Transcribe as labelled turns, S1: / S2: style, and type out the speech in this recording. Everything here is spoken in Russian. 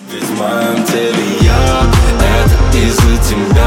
S1: Ведь в моем теле яд, это из-за тебя.